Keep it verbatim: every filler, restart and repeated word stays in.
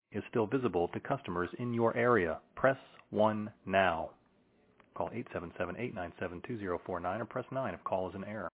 is still visible to customers in your area. Press one now. Call eight seven seven, eight nine seven, two zero four nine or press nine if call is in error.